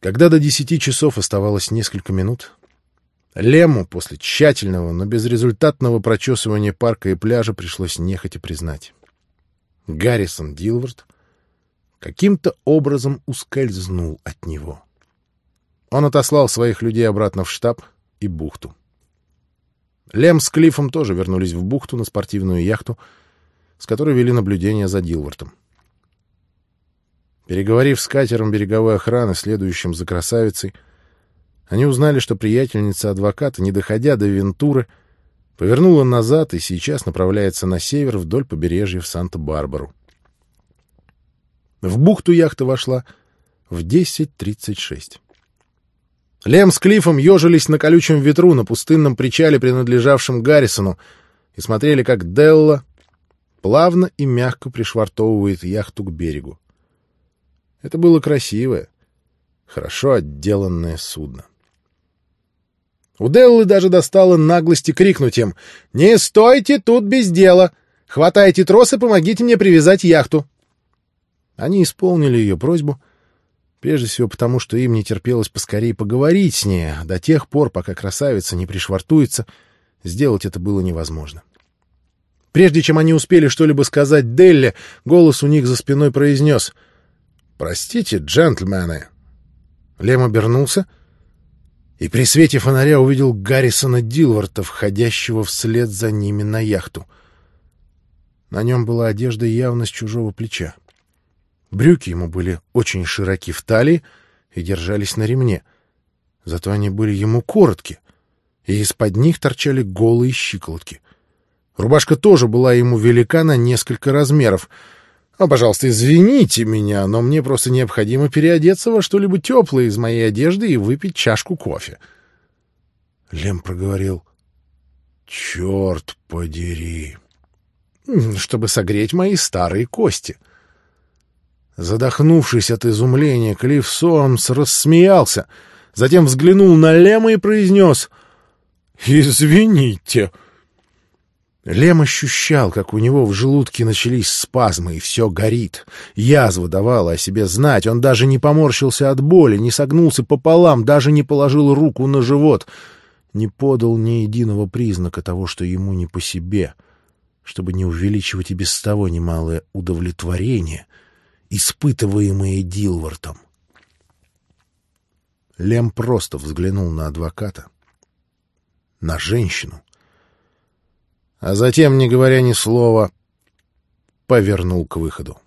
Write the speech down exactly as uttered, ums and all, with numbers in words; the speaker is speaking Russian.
Когда до десяти часов оставалось несколько минут, Лему после тщательного, но безрезультатного прочесывания парка и пляжа пришлось нехотя признать. Гаррисон Дилвард каким-то образом ускользнул от него. Он отослал своих людей обратно в штаб и бухту. Лем с Клиффом тоже вернулись в бухту на спортивную яхту, с которой вели наблюдение за Дилвартом. Переговорив с катером береговой охраны, следующим за красавицей, они узнали, что приятельница адвоката, не доходя до Вентуры, повернула назад и сейчас направляется на север вдоль побережья в Санта-Барбару. В бухту яхта вошла в десять тридцать шесть. Лем с Клиффом ежились на колючем ветру на пустынном причале, принадлежавшем Гаррисону, и смотрели, как Делла плавно и мягко пришвартовывает яхту к берегу. Это было красивое, хорошо отделанное судно. У Деллы даже достало наглости крикнуть им: «Не стойте тут без дела! Хватайте трос и помогите мне привязать яхту!» Они исполнили ее просьбу, прежде всего потому, что им не терпелось поскорее поговорить с ней, а до тех пор, пока красавица не пришвартуется, сделать это было невозможно. Прежде чем они успели что-либо сказать Делле, голос у них за спиной произнес: «Простите, джентльмены». Лем обернулся и при свете фонаря увидел Гаррисона Дилварта, входящего вслед за ними на яхту. На нем была одежда явно с чужого плеча. Брюки ему были очень широки в талии и держались на ремне. Зато они были ему коротки, и из-под них торчали голые щиколотки. Рубашка тоже была ему велика на несколько размеров. «А, пожалуйста, извините меня, но мне просто необходимо переодеться во что-либо теплое из моей одежды и выпить чашку кофе». Лем проговорил: «Черт подери!» «Чтобы согреть мои старые кости». Задохнувшись от изумления, Клифф Соамс рассмеялся, затем взглянул на Лема и произнес: «Извините». Лем ощущал, как у него в желудке начались спазмы, и все горит. Язва давала о себе знать. Он даже не поморщился от боли, не согнулся пополам, даже не положил руку на живот, не подал ни единого признака того, что ему не по себе, чтобы не увеличивать и без того немалое удовлетворение, испытываемое Дилвартом. Лем просто взглянул на адвоката, на женщину, а затем, не говоря ни слова, повернул к выходу.